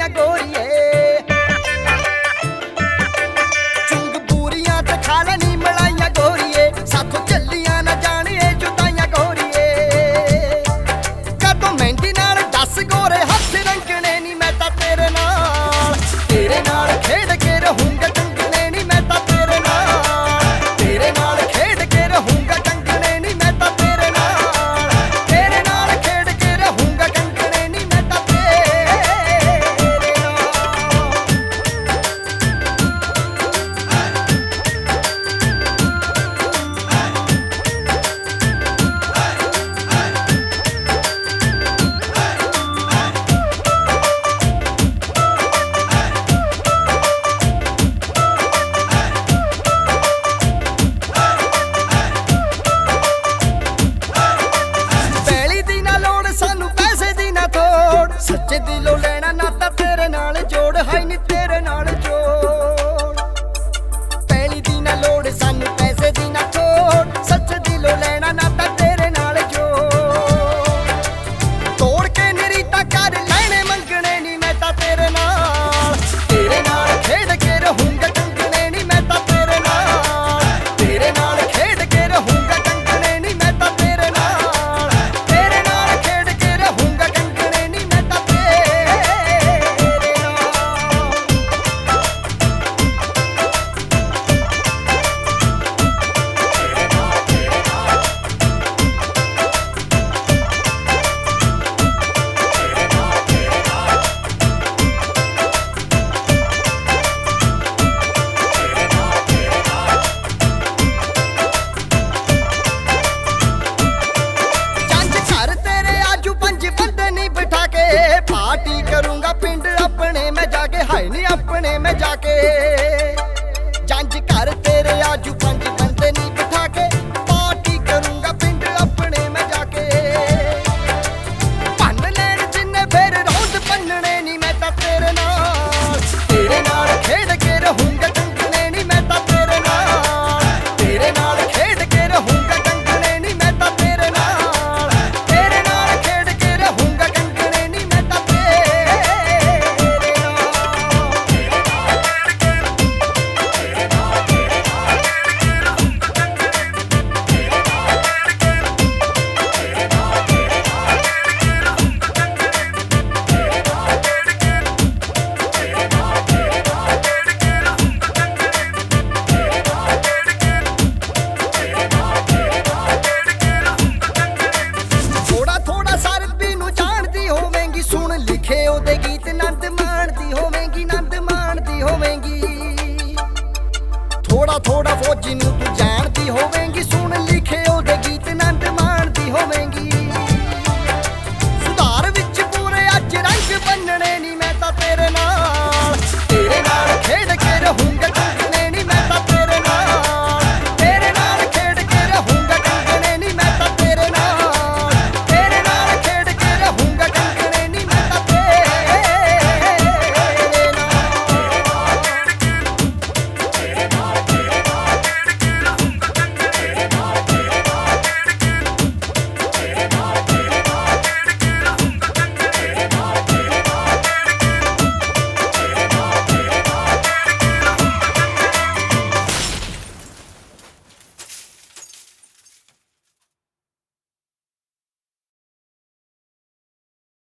गोरिए चुंग पूरियां ते खा लेनी मलाइया गोरिए साथों चलियां ना जानिए जुदाइयां गोरिए कदों मेहंदी नाल दस गोरे हथ रंगने नी मैं तां तेरे नाल खेड के रहूंगा चंगने नी मैं तां तेरे नाल खेड के रहूंगा चंगने नी मैं तां तेरे नाल खेड के रहूंगा चंगने नी मैं तां तेरे सच्चे दिलों लेना नाता तेरे नाल जोड़ है नी तेरे नाल जोड़ पहली दी ना लोड़ सानू पैसे दी ना थोड़ सच्चे दिलों लेना नाता तेरे नाल जोड़ तोड़ के निरीता कर लेने मंगने नी मैं तां तेरे नाल खेड के रहूंगा चंगने नी मैं तां तेरे नाल खेड के रहूंगा चंगने नी मैं तां तेरे नाल खेड के रहूंगा चंगने नी मैं तां पार्टी करूंगा पिंड अपने में जाके हाय नी अपने में जाके जंज घर तेरे आजू 5 बंदे नी बिठा के पार्टी करूंगा पिंड अपने में जाके भन लेन जिन्ने फिर रौंद पन्नने नी मैं तां तेरे नाल खेड के रहूंगा चंगने नी मैं तां तेरे नाल खेड के रहूंगा चंगने नी मैं तां तेरे नाल खेड के रहूंगा चंगने नी मैं तां थोड़ा थोड़ा सारत भी नू जानदी होवेंगी सुन लिखे ओदे